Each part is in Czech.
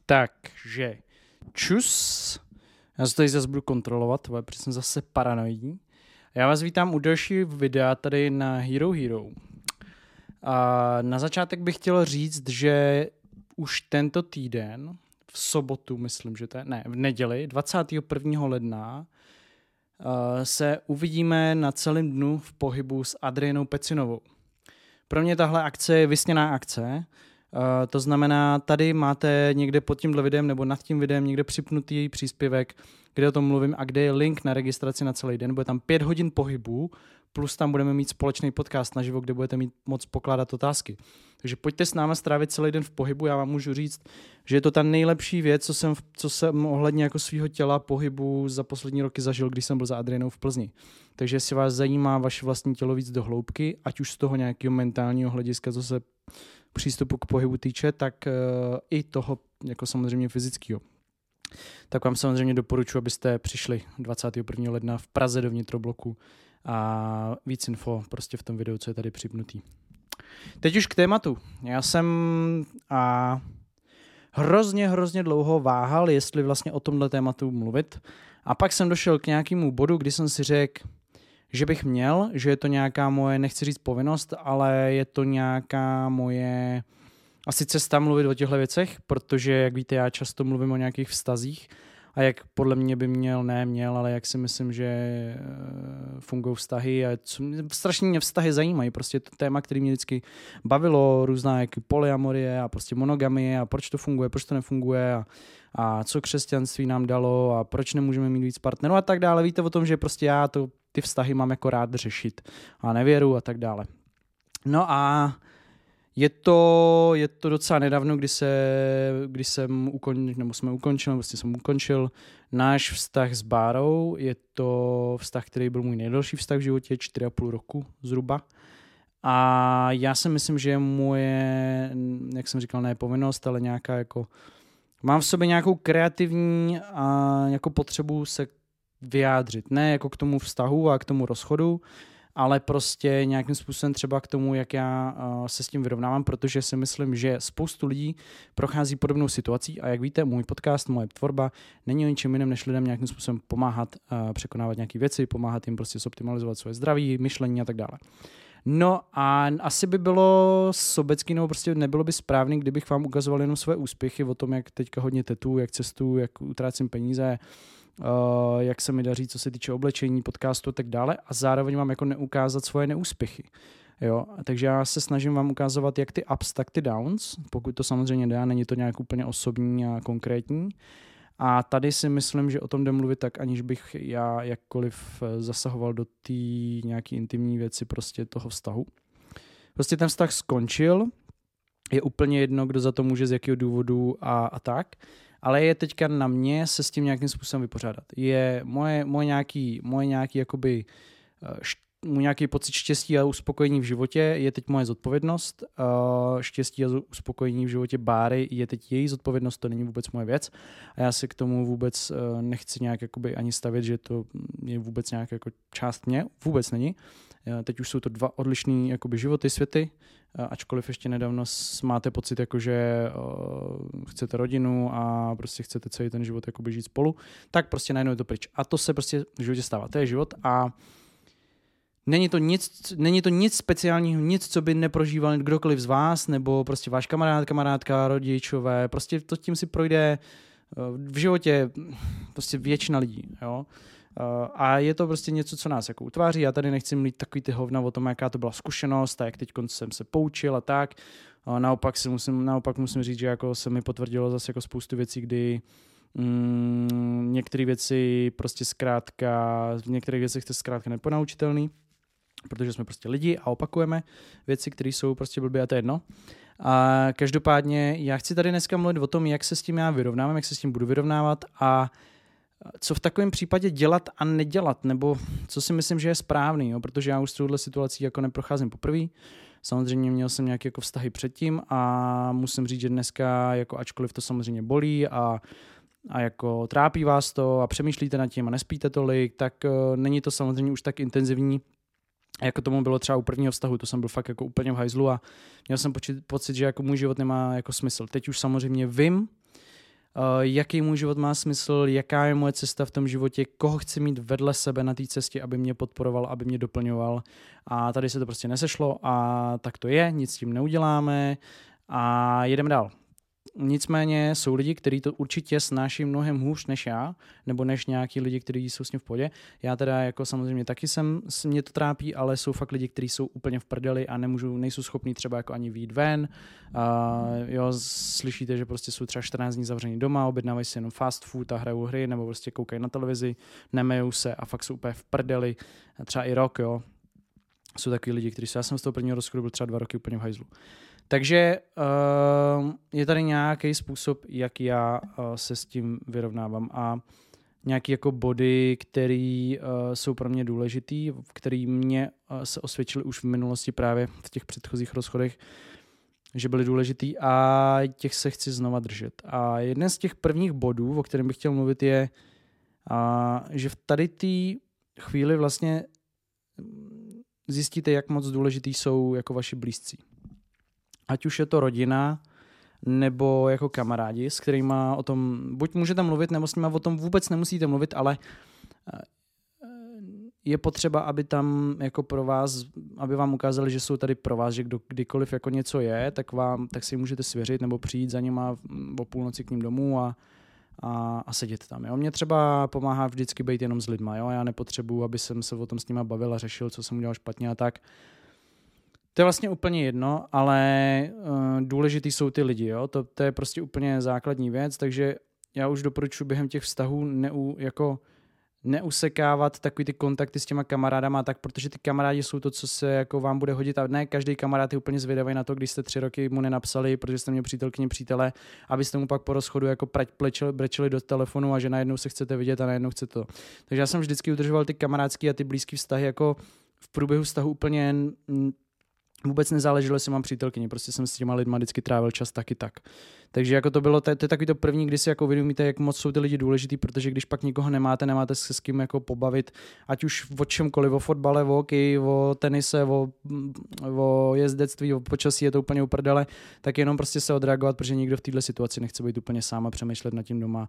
Takže čus. Já se tady zase budu kontrolovat, protože jsem zase paranoidní. Já vás vítám u dalšího videa tady na Hero Hero. A na začátek bych chtěl říct, že už tento týden, v sobotu, myslím, že to je, v neděli, 21. ledna, se uvidíme na celém dnu v pohybu s Adrienou Pecinovou. Pro mě tahle akce je vysněná akce. To znamená, tady máte někde pod tímhle videem nebo nad tím videem někde připnutý její příspěvek, kde o tom mluvím a kde je link na registraci na celý den. Bude tam 5 hodin pohybu, plus tam budeme mít společný podcast naživo, kde budete mít moc pokládat otázky. Takže pojďte s náma strávit celý den v pohybu. Já vám můžu říct, že je to ta nejlepší věc, co jsem ohledně jako svého těla pohybu za poslední roky zažil, když jsem byl za Adrienou v Plzni. Takže jestli vás zajímá vaše vlastní tělo víc do hloubky, ať už z toho nějakého mentálního hlediska, co se přístupu k pohybu týče, tak i toho jako samozřejmě fyzického. Tak vám samozřejmě doporučuji, abyste přišli 21. ledna v Praze do vnitrobloku a víc info prostě v tom videu, co je tady připnutý. Teď už k tématu. Já jsem hrozně dlouho váhal, jestli vlastně o tomhle tématu mluvit. A pak jsem došel k nějakému bodu, kdy jsem si řekl, že bych měl, že je to nějaká moje, nechci říct povinnost, ale je to nějaká moje asi cesta mluvit o těchto věcech, protože, jak víte, já často mluvím o nějakých vztazích a jak podle mě by neměl, ale jak si myslím, že fungují vztahy a strašně mě vztahy zajímají. Prostě to téma, který mě vždycky bavilo, různá jak polyamorie a prostě monogamie a proč to funguje, proč to nefunguje a co křesťanství nám dalo a proč nemůžeme mít víc partnerů a tak dále. Víte o tom, že prostě já ty vztahy mám jako rád řešit a nevěru a tak dále. No a je to docela nedávno, kdy jsem ukončil náš vztah s Bárou. Je to vztah, který byl můj nejdelší vztah v životě, 4,5 roku zhruba. A já si myslím, že moje, jak jsem říkal, ne povinnost, ale nějaká jako, mám v sobě nějakou kreativní a jako potřebu se vyjádřit. Ne jako k tomu vztahu a k tomu rozchodu, ale prostě nějakým způsobem třeba k tomu, jak já se s tím vyrovnávám, protože si myslím, že spoustu lidí prochází podobnou situací a jak víte, můj podcast, moje tvorba není o ničem jiném, než lidem nějakým způsobem pomáhat překonávat nějaké věci, pomáhat jim prostě zoptimalizovat svoje zdraví, myšlení a tak dále. No a asi by bylo sobecký, nebo prostě nebylo by správný, kdybych vám ukazoval jenom své úspěchy o tom, jak teďka hodně tetuju, jak cestuju, jak utrácím peníze, jak se mi daří, co se týče oblečení, podcastu a tak dále a zároveň vám jako neukázat svoje neúspěchy. Jo? Takže já se snažím vám ukázovat jak ty ups, tak ty downs, pokud to samozřejmě dá, není to nějak úplně osobní a konkrétní. A tady si myslím, že o tom jde mluvit tak, aniž bych já jakkoliv zasahoval do té nějaký intimní věci prostě toho vztahu. Prostě ten vztah skončil, je úplně jedno, kdo za to může, z jakého důvodu a tak. Ale je teďka na mě se s tím nějakým způsobem vypořádat. Je moje nějaký jakoby můj nějaký pocit štěstí a uspokojení v životě je teď moje zodpovědnost. Štěstí a uspokojení v životě Báry je teď její zodpovědnost, to není vůbec moje věc. A já se k tomu vůbec nechci nějak jakoby ani stavět, že to je vůbec nějak jako část mě. Vůbec není. Teď už jsou to dva odlišný jakoby životy, světy, ačkoliv ještě nedávno máte pocit, jako že chcete rodinu a prostě chcete celý ten život jakoby žít spolu, tak prostě najednou je to pryč. A to se prostě v životě stává. To je život a není to nic speciálního, nic, co by neprožíval kdokoliv z vás, nebo prostě váš kamarád, kamarádka, rodičové, prostě to tím si projde v životě prostě většina lidí, jo. A je to prostě něco, co nás jako utváří. Já tady nechci mluvit takový ty hovna o tom, jaká to byla zkušenost a jak teď jsem se poučil a tak. Naopak musím říct, že jako se mi potvrdilo zase jako spoustu věcí, kdy některé věci prostě v některých věcech jste zkrátka neponaučitelný, protože jsme prostě lidi a opakujeme věci, které jsou prostě blbě a to je jedno. A každopádně já chci tady dneska mluvit o tom, jak se s tím já vyrovnávám, jak se s tím budu vyrovnávat a co v takovém případě dělat a nedělat, nebo co si myslím, že je správný, jo? Protože já už s touhle situací jako neprocházím poprvé. Samozřejmě měl jsem nějaké jako vztahy předtím a musím říct, že dneska, jako ačkoliv to samozřejmě bolí a jako trápí vás to a přemýšlíte nad tím a nespíte tolik, tak není to samozřejmě už tak intenzivní, jako tomu bylo třeba u prvního vztahu, to jsem byl fakt jako úplně v hajzlu a měl jsem pocit, že jako můj život nemá jako smysl. Teď už samozřejmě vím, jaký můj život má smysl, jaká je moje cesta v tom životě, koho chci mít vedle sebe na té cestě, aby mě podporoval, aby mě doplňoval. A tady se to prostě nesešlo a tak to je, nic s tím neuděláme a jedeme dál. Nicméně jsou lidi, kteří to určitě snáší mnohem hůř než já, nebo než nějaký lidi, kteří jsou s ním v pohodě. Já teda jako samozřejmě taky mě to trápí, ale jsou fakt lidi, kteří jsou úplně v prdeli a nejsou schopní třeba jako ani vyjít ven. Jo, slyšíte, že prostě jsou třeba 14 dní zavření doma, objednávají si jenom fast food a hrajou hry, nebo prostě koukají na televizi, nemejou se a fakt jsou úplně v prdeli, třeba i rok, jo. Jsou takový lidi, kteří jsou, já jsem z toho prvního rozchodu byl třeba 2 roky úplně v hajzlu. Takže je tady nějaký způsob, jak já se s tím vyrovnávám a nějaký jako body, které jsou pro mě důležitý, které mě se osvědčily už v minulosti právě v těch předchozích rozchodech, že byly důležitý a těch se chci znova držet. A jeden z těch prvních bodů, o kterém bych chtěl mluvit, je, že v tady té chvíli vlastně zjistíte, jak moc důležitý jsou jako vaši blízcí. Ať už je to rodina, nebo jako kamarádi, s kterými o tom buď můžete mluvit, nebo s nimi o tom vůbec nemusíte mluvit, ale je potřeba, aby tam jako pro vás, aby vám ukázali, že jsou tady pro vás, že kdykoliv jako něco je, tak si můžete svěřit nebo přijít za nima o půlnoci k ním domů a sedět tam. Jo. Mně třeba pomáhá vždycky být jenom s lidma. Jo. Já nepotřebuji, aby jsem se o tom s nima bavil a řešil, co jsem udělal špatně a tak. To je vlastně úplně jedno, ale důležitý jsou ty lidi. Jo. To je prostě úplně základní věc, takže já už doporučuji během těch vztahů neusekávat takový ty kontakty s těma kamarádama tak, protože ty kamarádi jsou to, co se jako vám bude hodit a ne každý kamarád je úplně zvědavý na to, když jste 3 roky mu nenapsali, protože jste měli přítelkyni přítele, abyste mu pak po rozchodu jako brečeli do telefonu a že najednou se chcete vidět a najednou chcete to. Takže já jsem vždycky udržoval ty kamarádský a ty blízký vztahy jako v průběhu vztahu úplně vůbec nezáleželo, jestli mám přítelkyni, prostě jsem s těma lidma vždycky trávil čas taky tak. Takže jako to bylo, to je takový to první, kdy si jako uvědomíte, jak moc jsou ty lidi důležitý, protože když pak nikoho nemáte se s kým jako pobavit, ať už o čemkoliv, o fotbale, o hokeji, o tenise, o jezdectví, o počasí, je to úplně uprdele, tak jenom prostě se odreagovat, protože nikdo v této situaci nechce být úplně sám a přemýšlet nad tím doma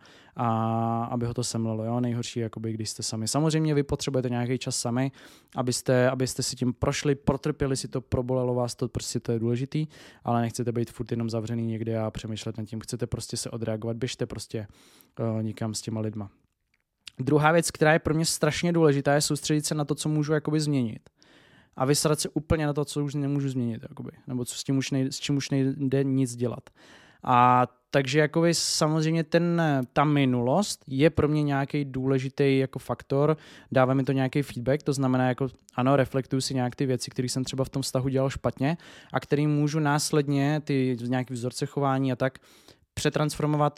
a aby ho to semlelo, jo, nejhorší jakoby, když jste sami. Samozřejmě vy potřebujete nějaký čas sami, abyste si tím prošli, protrpěli si to, probolelo vás to, prostě to je důležitý, ale nechcete být furt jenom zavřený někde a přemýšlet nad tím, chcete prostě se odreagovat, běžte prostě nikam s těma lidma. Druhá věc, která je pro mě strašně důležitá, je soustředit se na to, co můžu jakoby změnit. A vysrat se úplně na to, co už nemůžu změnit, jakoby, nebo s čím už nejde nic dělat. A takže jakoby samozřejmě ta minulost je pro mě nějaký důležitý jako faktor, dává mi to nějaký feedback, to znamená jako ano, reflektuju si nějak ty věci, které jsem třeba v tom vztahu dělal špatně a který můžu následně ty nějaký vzorce chování a tak přetransformovat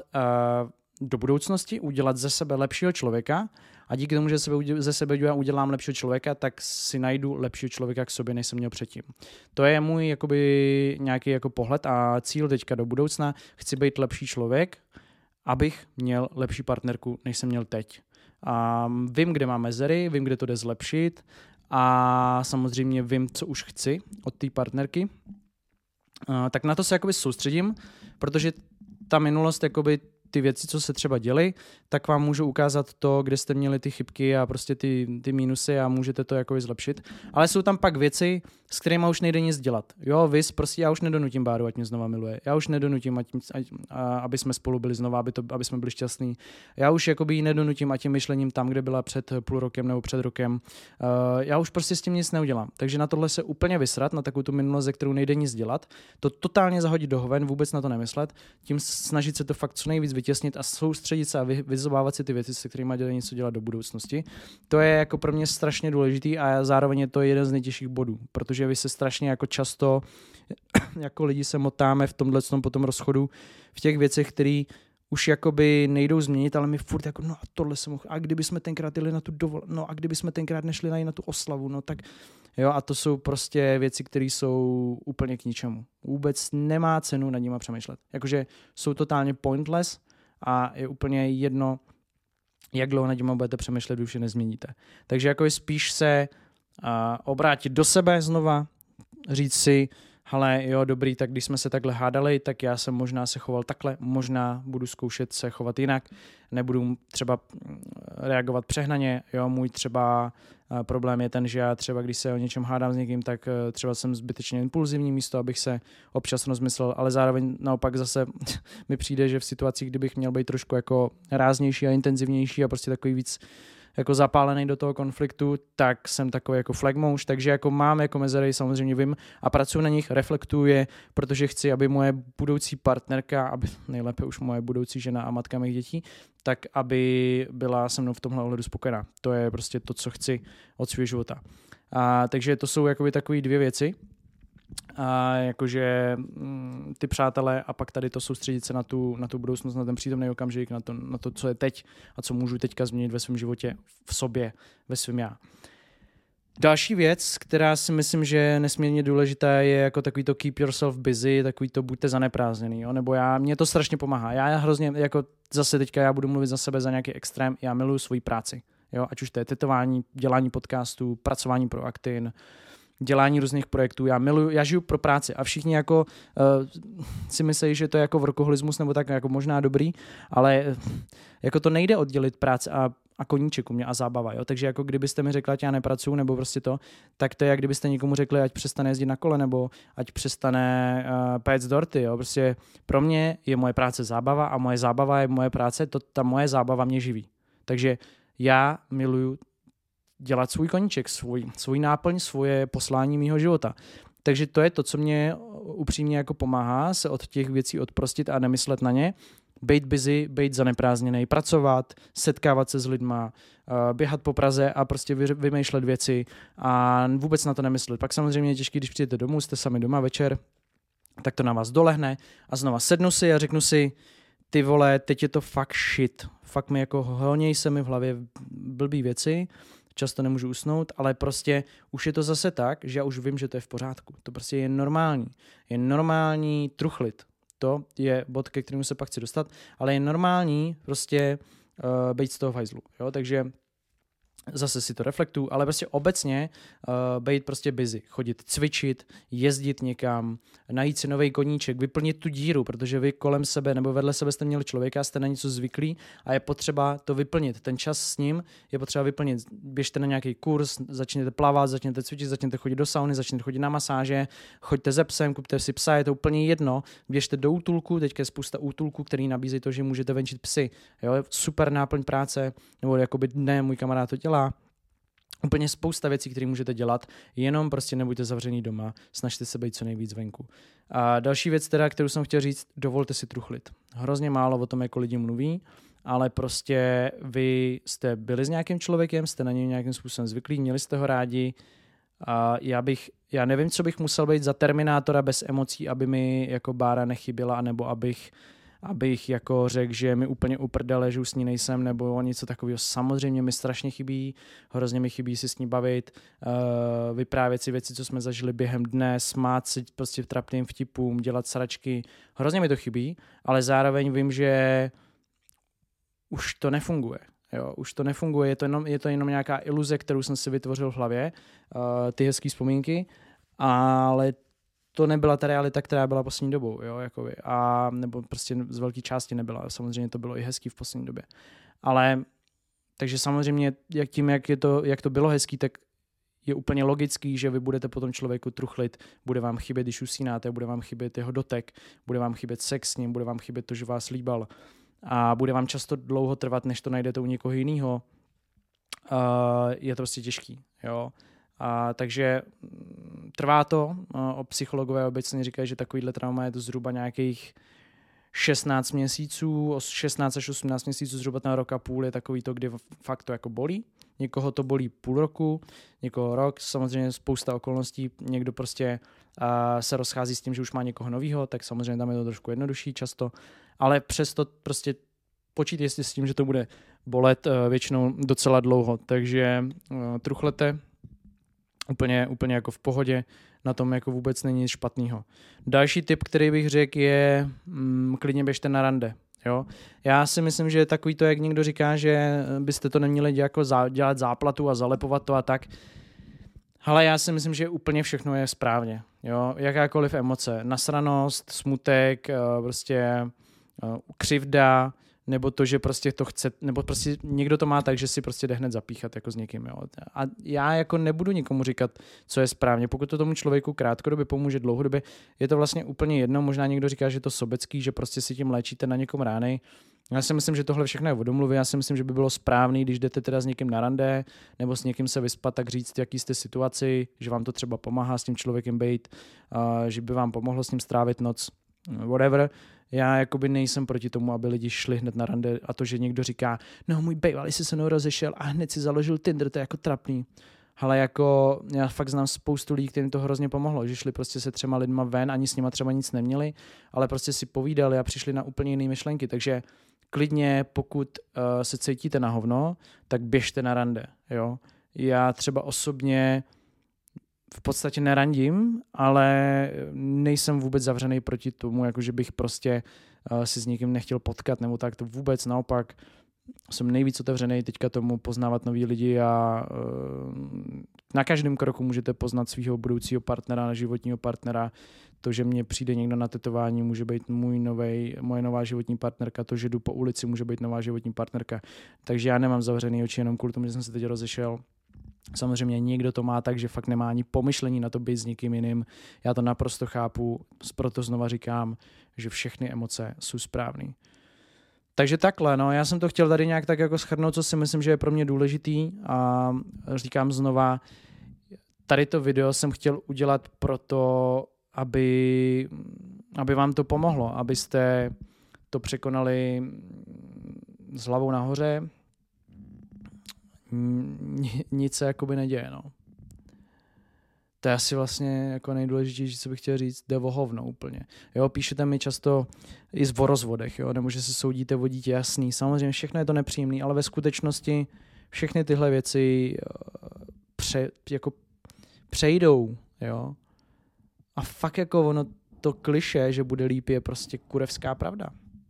do budoucnosti, udělat ze sebe lepšího člověka a díky tomu, že ze sebe udělám lepšího člověka, tak si najdu lepšího člověka k sobě, než jsem měl předtím. To je můj jakoby nějaký jako pohled a cíl teďka do budoucna. Chci být lepší člověk, abych měl lepší partnerku, než jsem měl teď. A vím, kde mám mezery, vím, kde to jde zlepšit a samozřejmě vím, co už chci od té partnerky. Tak na to se jakoby soustředím, protože ta minulost jakoby ty věci, co se třeba děly, tak vám můžu ukázat to, kde jste měli ty chybky a prostě ty mínusy a můžete to jako zlepšit. Ale jsou tam pak věci, s kterými už nejde nic dělat. Jo, prostě já už nedonutím Báru, ať mě znova miluje. Já už nedonutím, aby jsme spolu byli znova, aby jsme byli šťastní. Já už jakoby ji nedonutím a tím myšlením tam, kde byla před půl rokem nebo před rokem. Já už prostě s tím nic neudělám. Takže na tohle se úplně vysrat, na takovou tu minulost, ze kterou nejde nic dělat, to totálně zahodit do hoven, vůbec na to nemyslet, tím snažit se to fakt co nejvíc vytěsnit a soustředit se a vyzobávat si ty věci, se kterými jde něco dělat do budoucnosti. To je jako pro mě strašně důležitý a zároveň je to jeden z nejtěžších bodů, protože vy se strašně jako často jako lidi se motáme v tomhletom po tom rozchodu v těch věcech, které už jakoby nejdou změnit, ale my furt jako, no a tohle se mohl, a kdyby jsme tenkrát jeli na tu no a kdyby jsme tenkrát nešli na tu oslavu, no tak jo, a to jsou prostě věci, které jsou úplně k ničemu. Vůbec nemá cenu nad nima přemýšlet. Jakože jsou totálně pointless a je úplně jedno, jak dlouho nad nima budete přemýšlet, už je nezměníte. Takže jako spíš se obrátit do sebe znova, říct si, hele, jo, dobrý, tak když jsme se takhle hádali, tak já jsem možná se choval takhle, možná budu zkoušet se chovat jinak, nebudu třeba reagovat přehnaně, jo, můj třeba problém je ten, že já třeba, když se o něčem hádám s někým, tak třeba jsem zbytečně impulzivní místo, abych se občas rozmyslel, ale zároveň naopak zase mi přijde, že v situacích, kdybych měl být trošku jako ráznější a intenzivnější a prostě takový víc jako zapálený do toho konfliktu, tak jsem takový jako flagmouš, takže jako mám jako mezery, samozřejmě vím a pracuji na nich, reflektuji je, protože chci, aby moje budoucí partnerka, aby nejlépe už moje budoucí žena a matka mých dětí, tak aby byla se mnou v tomhle ohledu spokojená. To je prostě to, co chci od svého života. Takže to jsou jakoby takové dvě věci. A jakože ty přátelé a pak tady to soustředit se na tu budoucnost, na ten přítomný okamžik, na to, co je teď a co můžu teďka změnit ve svém životě, v sobě, ve svém já. Další věc, která si myslím, že je nesmírně důležitá, je jako takový to keep yourself busy, takový to buďte zaneprázdněný, jo? Nebo mě to strašně pomáhá. Já hrozně, jako zase teďka já budu mluvit za sebe za nějaký extrém, já miluju svoji práci, jo? Ať už to je tetování, dělání podcastů, pracování pro Actin, dělání různých projektů, já žiju pro práci a všichni jako si myslí, že to je jako workoholismus nebo tak jako možná dobrý, ale jako to nejde oddělit práce a koníček u mě a zábava, jo? Takže jako kdybyste mi řekli, ať já nepracuju nebo prostě to, tak to je jak kdybyste někomu řekli, ať přestane jezdit na kole nebo ať přestane péct dorty, jo? Prostě pro mě je moje práce zábava a moje zábava je moje práce, ta moje zábava mě živí. Takže já miluju dělat svůj koníček, svůj náplň, svoje poslání mýho života. Takže to je to, co mě upřímně jako pomáhá se od těch věcí odprostit a nemyslet na ně. Být busy, být zaneprázdněnej, pracovat, setkávat se s lidma, běhat po Praze a prostě vymýšlet věci a vůbec na to nemyslet. Pak samozřejmě je těžké, když přijdete domů, jste sami doma večer, tak to na vás dolehne a znova sednu si a řeknu si, ty vole, teď je to fakt shit. Fakt mi jako honěj se mi v hlavě blbý věci, často nemůžu usnout, ale prostě už je to zase tak, že já už vím, že to je v pořádku. To prostě je normální. Je normální truchlit. To je bod, ke kterému se pak chci dostat, ale je normální prostě být z toho v hajzlu. Jo? Takže zase si to reflektuju, ale prostě obecně být prostě busy, chodit cvičit, jezdit někam, najít si nový koníček, vyplnit tu díru, protože vy kolem sebe nebo vedle sebe jste měli člověka, jste na něco zvyklí a je potřeba to vyplnit. Ten čas s ním je potřeba vyplnit. Běžte na nějaký kurz, začněte plavat, začněte cvičit, začněte chodit do sauny, začněte chodit na masáže, choďte ze psem, kupte si psa, je to úplně jedno. Běžte do útulku, teďka je spousta útulků, který nabízejí to, že můžete venčit psy. Jo, super náplň práce, nebo jakoby ne, můj kamarád to dělá. Úplně spousta věcí, které můžete dělat, jenom prostě nebuďte zavřený doma, snažte se být co nejvíc venku. A další věc teda, kterou jsem chtěl říct, dovolte si truchlit. Hrozně málo o tom jako lidi mluví, ale prostě vy jste byli s nějakým člověkem, jste na něj nějakým způsobem zvyklí, měli jste ho rádi a já nevím, co bych musel být za terminátora bez emocí, aby mi jako Bára nechyběla, nebo abych jako řekl, že mi úplně uprdele, že už s ní nejsem, nebo něco takového. Samozřejmě mi strašně chybí, hrozně mi chybí si s ní bavit, vyprávět si věci, co jsme zažili během dne, smát si prostě v trapným vtipům, dělat sračky. Hrozně mi to chybí, ale zároveň vím, že už to nefunguje. Jo, už to nefunguje, je to jenom nějaká iluze, kterou jsem si vytvořil v hlavě, ty hezký vzpomínky, ale to nebyla ta realita, která byla poslední dobou, jo, jakoby. A nebo prostě z velké části nebyla. Samozřejmě to bylo i hezký v poslední době. Ale takže samozřejmě jak to bylo hezký, tak je úplně logický, že vy budete potom člověku truchlit, bude vám chybět, když usínáte, bude vám chybět jeho dotek, bude vám chybět sex s ním, bude vám chybět to, že vás líbal a bude vám často dlouho trvat, než to najdete u někoho jiného. Je to prostě těžký, jo. Takže trvá to. Psychologové obecně říkají, že takovýhle trauma je to zhruba nějakých 16 měsíců, 16 až 18 měsíců, zhruba na rok a půl je takový to, kdy fakt to jako bolí. Někoho to bolí půl roku, někoho rok, samozřejmě spousta okolností, někdo prostě se rozchází s tím, že už má někoho novýho, tak samozřejmě tam je to trošku jednodušší často, ale přesto prostě počítejte s tím, že to bude bolet většinou docela dlouho, takže truchlete úplně jako v pohodě, na tom jako vůbec není nic špatného. Další tip, který bych řekl, je klidně běžte na rande. Jo? Já si myslím, že takový to, jak někdo říká, že byste to neměli dělat záplatu a zalepovat to a tak. Ale já si myslím, že úplně všechno je správně. Jo? Jakákoliv emoce, nasranost, smutek, prostě křivda, nebo to, že prostě to chce, nebo prostě někdo to má tak, že si prostě jde hned zapíchat jako s někým. Jo? A já jako nebudu nikomu říkat, co je správně. Pokud to tomu člověku krátkodobě pomůže, dlouhodobě, je to vlastně úplně jedno. Možná někdo říká, že je to sobecký, že prostě si tím léčíte na někom rány. Já si myslím, že tohle všechno je o domluvě. Já si myslím, že by bylo správný, když jdete teda s někým na rande nebo s někým se vyspat, tak říct, jaký jste situaci, že vám to třeba pomáhá s tím člověkem být, že by vám pomohlo s ním strávit noc, whatever. Já jakoby nejsem proti tomu, aby lidi šli hned na rande a to, že někdo říká, no můj bývalý si se mnou rozešel a hned si založil Tinder, to je jako trapný. Ale jako já fakt znám spoustu lidí, kterým to hrozně pomohlo, že šli prostě se 3 lidma ven, ani s nima třeba nic neměli, ale prostě si povídali a přišli na úplně jiné myšlenky, takže klidně, pokud se cítíte na hovno, tak běžte na rande. Jo? Já třeba osobně v podstatě nerandím, ale nejsem vůbec zavřený proti tomu, jakože bych prostě si s někým nechtěl potkat, nebo tak to vůbec naopak. Jsem nejvíc otevřený teďka tomu poznávat nový lidi a na každém kroku můžete poznat svého budoucího partnera, životního partnera. To, že mně přijde někdo na tetování, může být moje nová životní partnerka. To, že jdu po ulici, může být nová životní partnerka. Takže já nemám zavřený oči jenom kvůli tomu, že jsem se teď rozešel. Samozřejmě někdo to má tak, že fakt nemá ani pomyšlení na to být s někým jiným. Já to naprosto chápu, proto znova říkám, že všechny emoce jsou správný. Takže takhle, no, já jsem to chtěl tady nějak tak jako shrnout, co si myslím, že je pro mě důležitý a říkám znova, tady to video jsem chtěl udělat proto, aby vám to pomohlo, abyste to překonali s hlavou nahoře. Nic se jakoby neděje, no. To je asi vlastně jako nejdůležitější, co bych chtěl říct, jde o hovno úplně. Jo, píšete mi často i o rozvodech, jo, nebo že se soudíte o dítě, jasný. Samozřejmě všechno je to nepříjemný, ale ve skutečnosti všechny tyhle věci přejdou, jo. A fakt jako ono to klišé, že bude líp, je prostě kurevská pravda.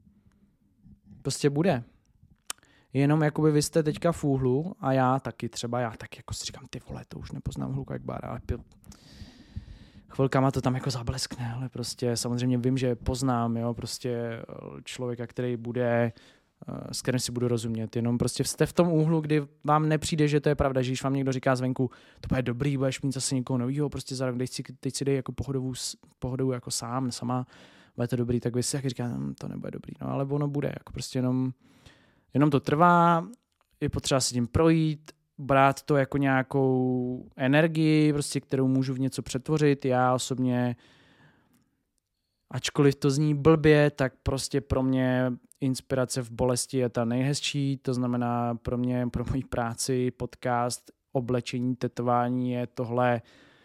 Prostě bude. Jenom jakoby vy jste teďka v úhlu a já taky jako si říkám, ty vole, to už nepoznám hluka jak bára, ale chvilkama to tam jako zableskne, ale prostě samozřejmě vím, že poznám, jo, prostě člověka, který bude, s kterým si budu rozumět, jenom prostě jste v tom úhlu, kdy vám nepřijde, že to je pravda, že když vám někdo říká zvenku, to bude dobrý, budeš mít zase někoho novýho, prostě za rok, teď si dej jako pohodovou jako sama, bude to dobrý, tak vy si jak říkáte, to nebude dobrý, no ale ono bude, jako prostě jenom to trvá, je potřeba si tím projít, brát to jako nějakou energii, prostě, kterou můžu v něco přetvořit. Já osobně, ačkoliv to zní blbě, tak prostě pro mě inspirace v bolesti je ta nejhezčí, to znamená pro moji práci, podcast, oblečení, tetování je tohle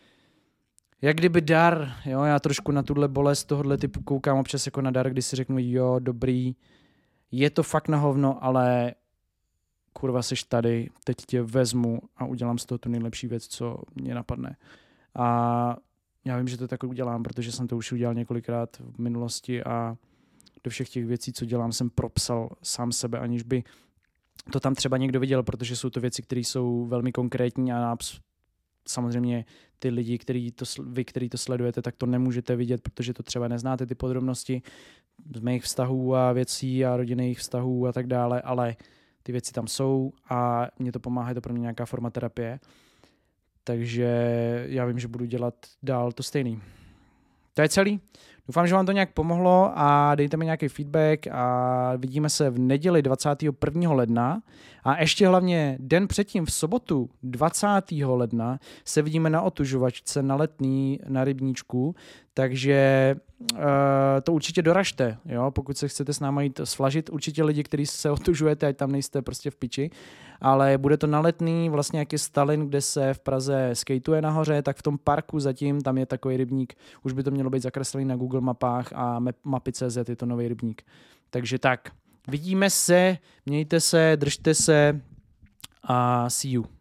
jak kdyby dar. Jo? Já trošku na tuhle bolest tohohle typu koukám občas jako na dar, kdy si řeknu, jo, dobrý, je to fakt na hovno, ale kurva, seš tady, teď tě vezmu a udělám z toho tu nejlepší věc, co mě napadne. A já vím, že to tak udělám, protože jsem to už udělal několikrát v minulosti a do všech těch věcí, co dělám, jsem propsal sám sebe, aniž by to tam třeba někdo viděl, protože jsou to věci, které jsou velmi konkrétní a samozřejmě ty lidi, kteří to sledujete, tak to nemůžete vidět, protože to třeba neznáte ty podrobnosti z mých vztahů a věcí a rodinných vztahů a tak dále, ale ty věci tam jsou a mě to pomáhá, je to pro mě nějaká forma terapie. Takže já vím, že budu dělat dál to stejný. To je celý. Doufám, že vám to nějak pomohlo a dejte mi nějaký feedback a vidíme se v neděli 21. ledna a ještě hlavně den předtím v sobotu 20. ledna se vidíme na otužovačce na Letný na Rybníčku, takže to určitě doražte, jo? Pokud se chcete s náma jít sflažit, určitě lidi, kteří se otužujete, ať tam nejste prostě v piči, ale bude to na Letný, vlastně jak je Stalin, kde se v Praze skateuje nahoře, tak v tom parku zatím, tam je takový rybník, už by to mělo být zakreslený na Google mapách a mapy.cz je to nový rybník. Takže tak, vidíme se, mějte se, držte se a see you.